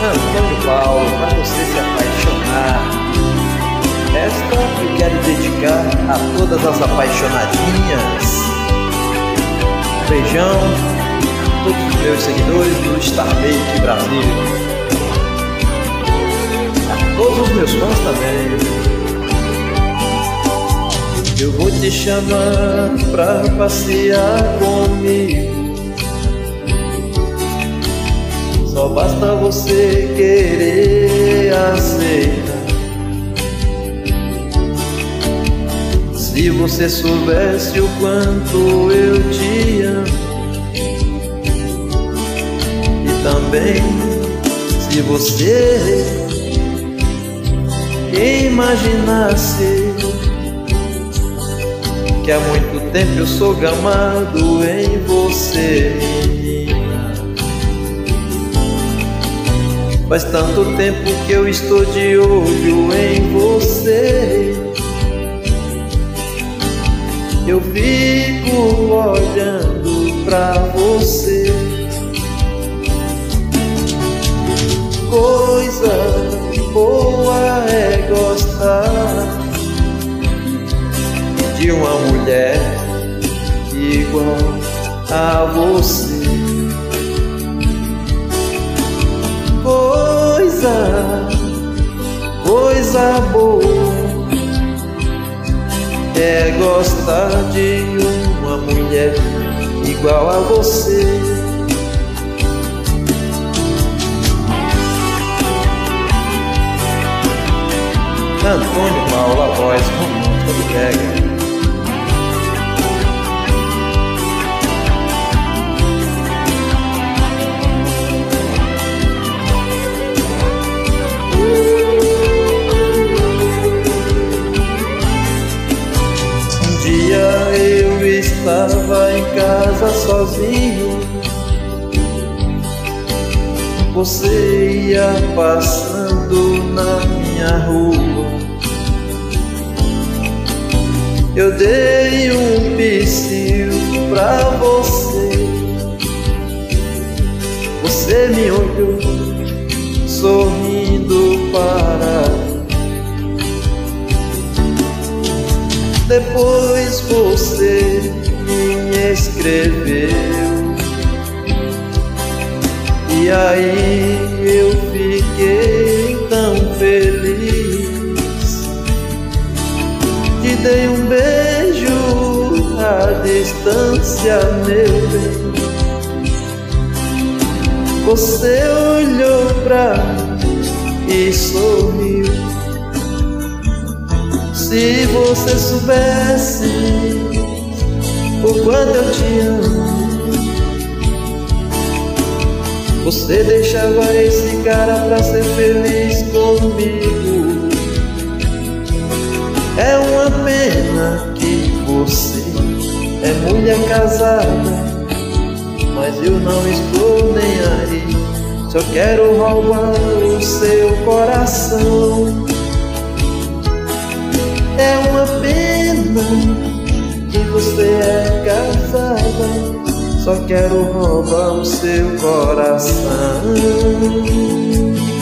Antônio Paulo, pra você se apaixonar. Esta eu quero dedicar a todas as apaixonadinhas. Um beijão a todos os meus seguidores do Starbake Brasil, a todos os meus fãs também. Eu vou te chamar pra passear comigo. Só basta você querer aceitar. Se você soubesse o quanto eu te amo, e também se você imaginasse que há muito tempo eu sou gamado em você, menina. Faz tanto tempo que eu estou de olho em você. Eu fico olhando pra você. Coisa boa é gostar de uma mulher igual a você. Coisa boa é gostar de uma mulher igual a você. Antônio Paulo, a voz romântica do Brega. Eu estava em casa sozinho, você ia passando na minha rua. Eu dei um psiu pra você. Você me olhou sorrindo para mim. Depois você me escreveu, e aí eu fiquei tão feliz. Te dei um beijo à distância, meu bem. Você olhou pra mim e sorriu. Se você soubesse o quanto eu te amo, você deixava esse cara pra ser feliz comigo. É uma pena que você é mulher casada, mas eu não estou nem aí. Só quero roubar o seu coração. É uma pena que você é casada, só quero roubar o seu coração.